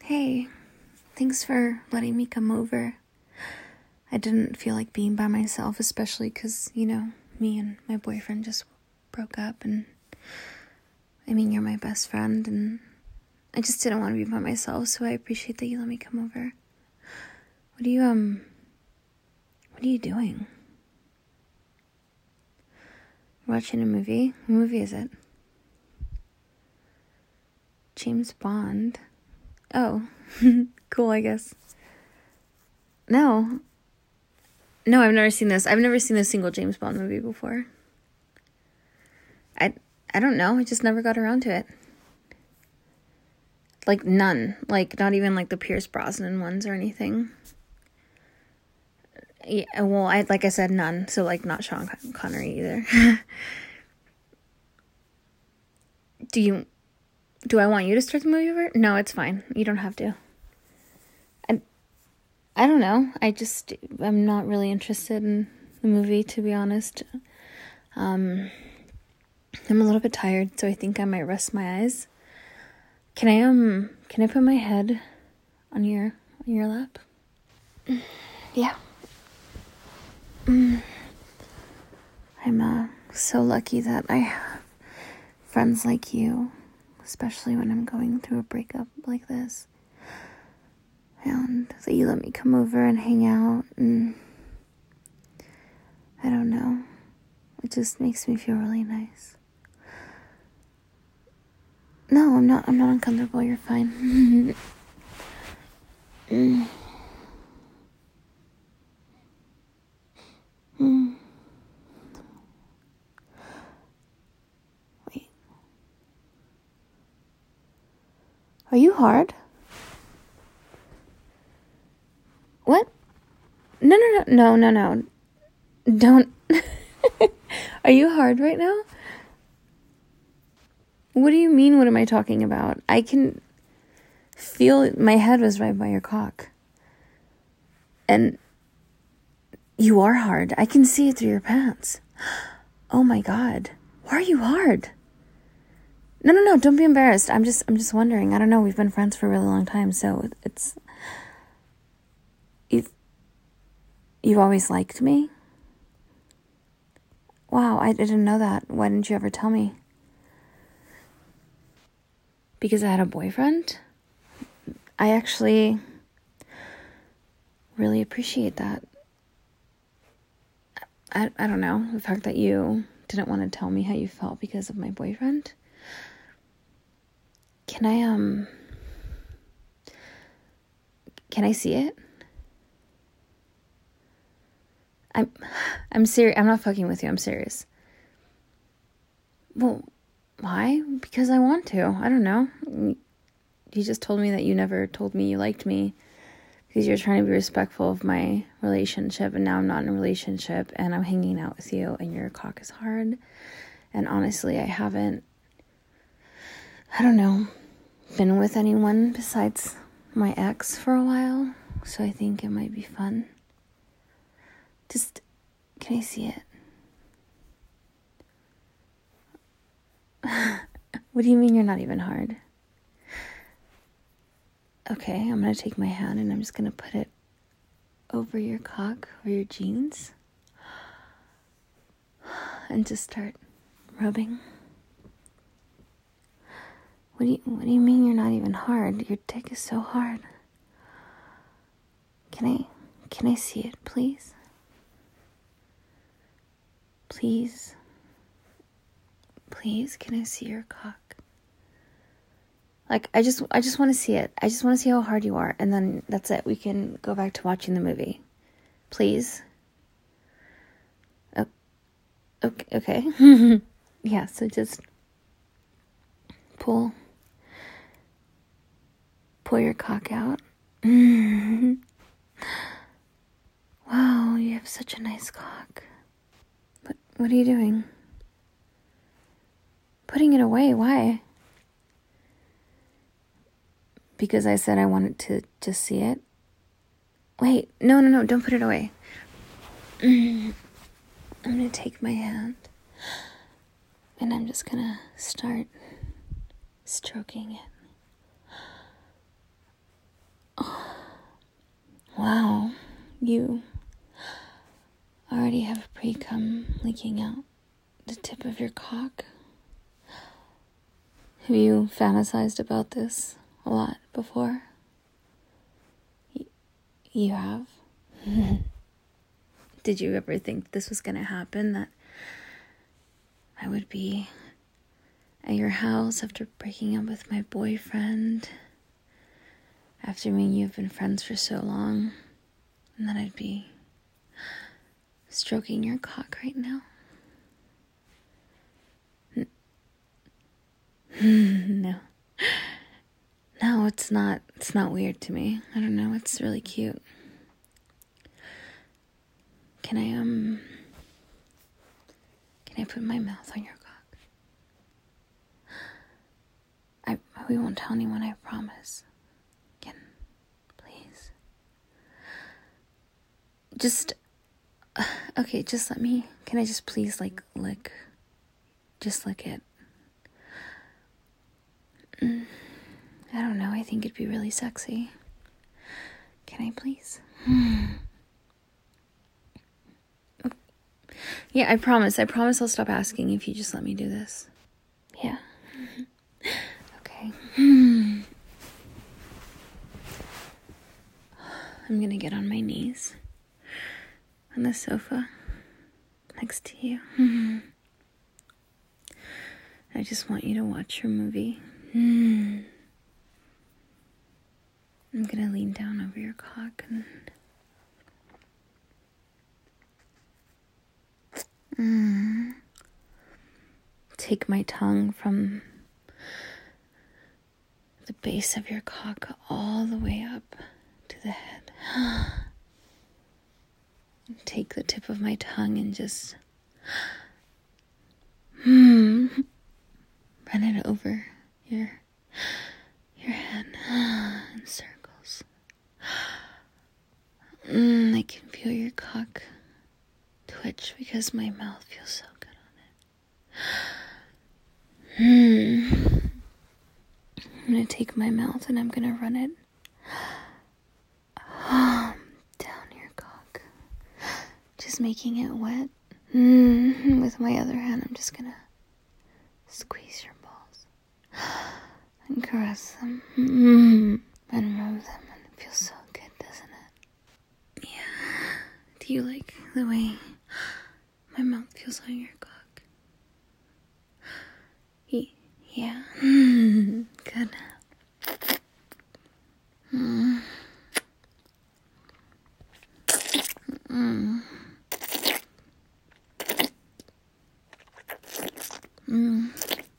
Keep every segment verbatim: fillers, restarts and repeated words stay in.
Hey, thanks for letting me come over. I didn't feel like being by myself, especially because, you know, me and my boyfriend just broke up, and I mean, you're my best friend, and I just didn't want to be by myself, so I appreciate that you let me come over. What are you, um, what are you doing? Watching a movie? What movie is it? James Bond. Oh, cool, I guess. No. No, I've never seen this. I've never seen a single James Bond movie before. I, I don't know. I just never got around to it. Like, none. Like, not even, like, the Pierce Brosnan ones or anything. Yeah, well, I like I said, none. So, like, not Sean Connery either. Do you... Do I want you to start the movie over? No, it's fine. You don't have to. I, I don't know. I just, I'm not really interested in the movie, to be honest. Um, I'm a little bit tired, so I think I might rest my eyes. Can I, um, can I put my head on your, on your lap? Yeah. Mm. I'm, uh, so lucky that I have friends like you. Especially when I'm going through a breakup like this. And that you let me come over and hang out. And I don't know. It just makes me feel really nice. No, I'm not I'm not uncomfortable. You're fine. mm. Mm. Wait. Are you hard? What? No, no, no, no, no, no. Don't. Are you hard right now? What do you mean, what am I talking about? I can feel my head was right by your cock. And you are hard. I can see it through your pants. Oh my God. Why are you hard? No, no, no, don't be embarrassed. I'm just I'm just wondering. I don't know. We've been friends for a really long time, so it's You've You've always liked me? Wow, I didn't know that. Why didn't you ever tell me? Because I had a boyfriend? I actually really appreciate that. I, I don't know. The fact that you didn't want to tell me how you felt because of my boyfriend. Can I, um... Can I see it? I'm... I'm serious. I'm not fucking with you. I'm serious. Well, why? Because I want to. I don't know. You just told me that you never told me you liked me because you're trying to be respectful of my relationship, and now I'm not in a relationship, and I'm hanging out with you, and your cock is hard. And honestly, I haven't, I don't know, been with anyone besides my ex for a while, so I think it might be fun. Just, can I see it? What do you mean you're not even hard? Okay, I'm going to take my hand and I'm just going to put it over your cock, over your jeans, and just start rubbing. What do you, what do you mean you're not even hard? Your dick is so hard. Can I, can I see it, please? Please. Please, can I see your cock? Like, I just, I just want to see it. I just want to see how hard you are, and then that's it. We can go back to watching the movie. Please. Oh, okay. Okay. Yeah, so just pull, pull your cock out. Wow, you have such a nice cock. What, what are you doing? Putting it away, why? Because I said I wanted to just see it. Wait, no, no, no, don't put it away. I'm going to take my hand and I'm just going to start stroking it. you already have pre-cum leaking out the tip of your cock. Have you fantasized about this a lot before? Y- you have? Did you ever think this was going to happen, that I would be at your house after breaking up with my boyfriend, after me and you have been friends for so long, and that I'd be stroking your cock right now? No. No, it's not, it's not weird to me. I don't know, it's really cute. Can I, um, can I put my mouth on your cock? I, we won't tell anyone, I promise. Can, please? Just, uh, okay, just let me, can I just please, like, lick, just lick it? Mm, I don't know, I think it'd be really sexy. Can I please? Yeah, I promise. I promise I'll stop asking if you just let me do this. Yeah. Okay. I'm gonna get on my knees on the sofa next to you. I just want you to watch your movie. I'm gonna lean down over your cock and Mm. take my tongue from the base of your cock all the way up to the head. Take the tip of my tongue and just mm, run it over your your head in circles. Mm, I can feel your cock twitch because my mouth feels so good on it. Mm. I'm gonna take my mouth and I'm gonna run it um, down your cock, just making it wet. Mm. With my other hand, I'm just gonna squeeze your balls and caress them mm. and rub them, and it feels so good, doesn't it? Yeah. Do you like the way my mouth feels on your cock? He, yeah. Mm, good. Mm. Mm. Mm.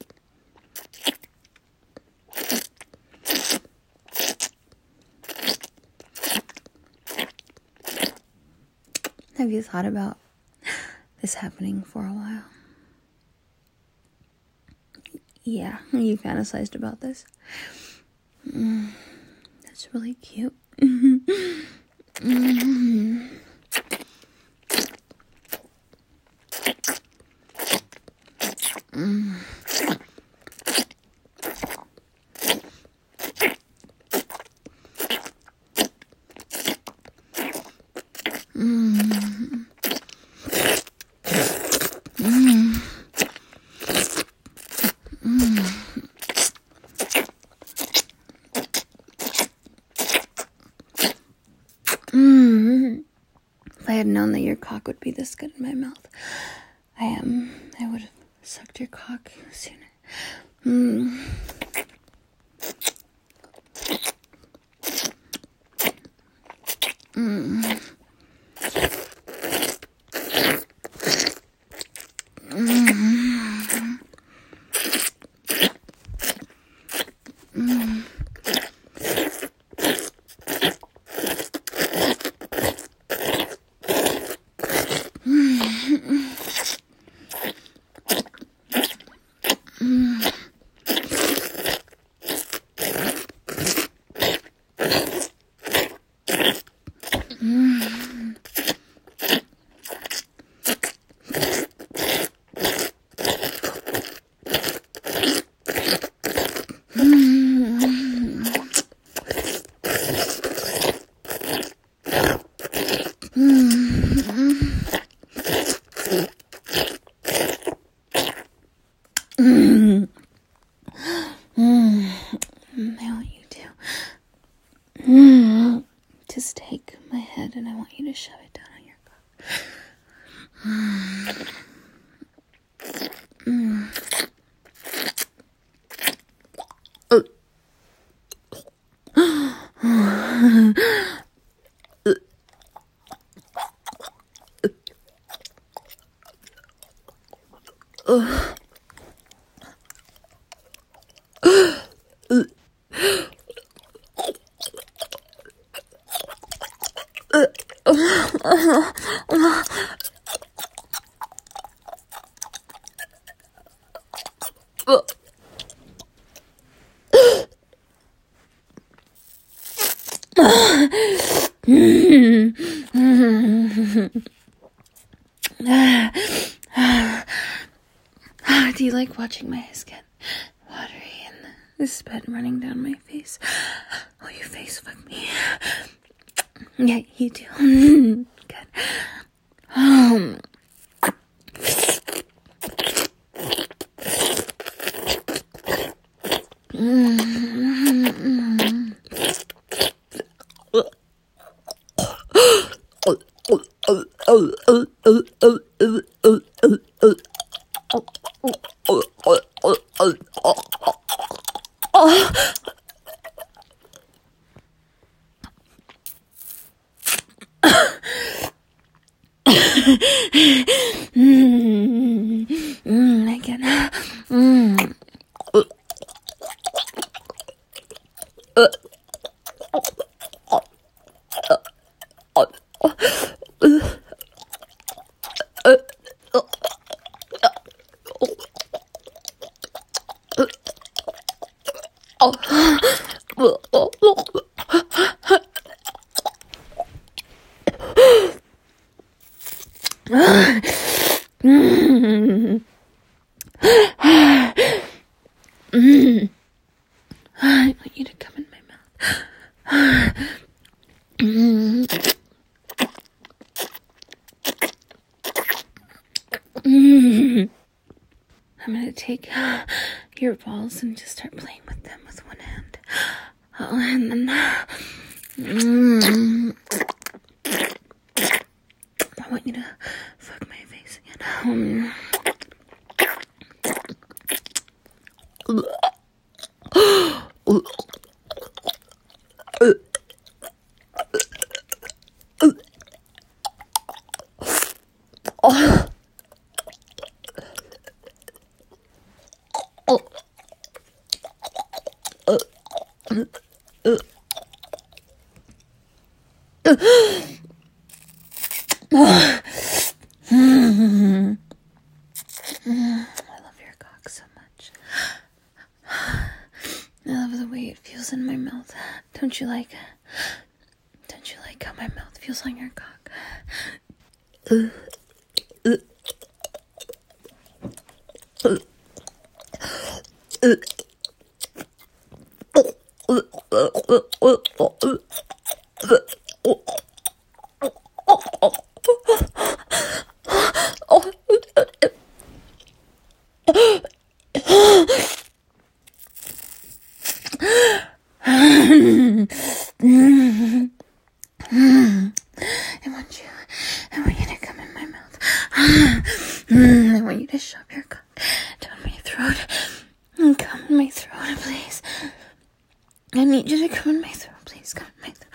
Have you thought about this happening for a while? Yeah, you fantasized about this. Mm, that's really cute. Mm. Mm. Mm. Mm. Mm. Mm. If I had known that your cock would be this good in my mouth, I am. Um, I would have sucked your cock sooner. Mm. Mm. Mm. Mm. Just take my head and I want you to shove it down on your cock. Mm. Do you like watching my eyes get watery and the spit running down my face? Oh, you face fuck me. Yeah, you do. Good. Um. Mm, I can. Mm. I want you to come in my mouth. I'm gonna take your balls and just start playing with them with one hand. Oh, and then mm, I want you to fuck my face again. Um, I love your cock so much. I love the way it feels in my mouth. Don't you like? Don't you like how my mouth feels on your cock? Uh, uh, uh, uh. I want you, I want you to come in my mouth. I want you to shove your cock down my throat. Come in my throat, please. I need you to come in my throat, please. Come in my throat.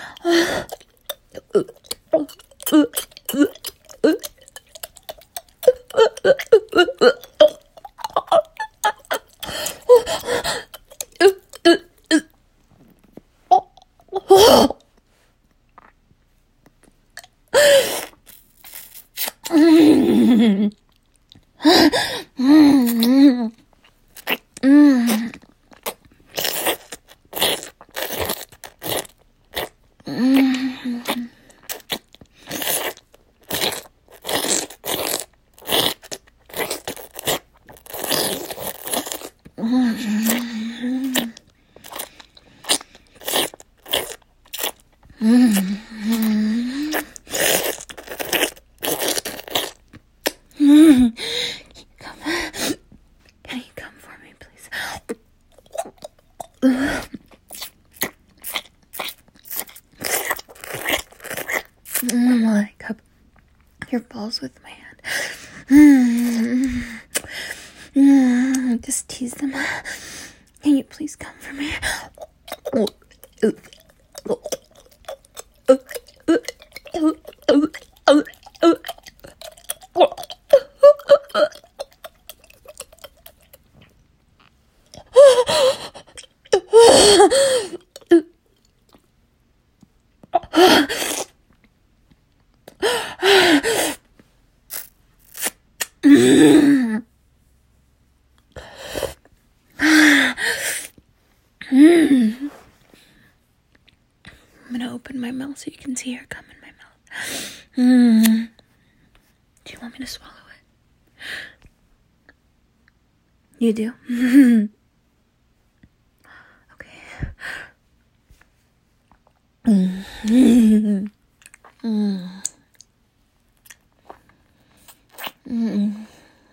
Can you come for me, please? your balls with my hand. Mm. Just tease them. Can you please come for me? I'm gonna open my mouth so you can see her come in my mouth. Mm. Do you want me to swallow it? You do? Okay. Mm. Mm. Mm.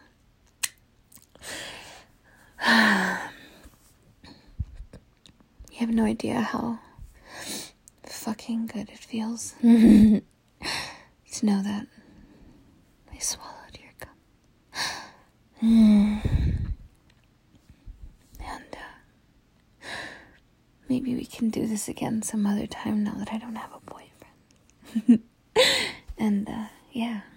You have no idea how fucking good it feels to know that I swallowed your gum. Mm. And uh, maybe we can do this again some other time now that I don't have a boyfriend. And uh, yeah.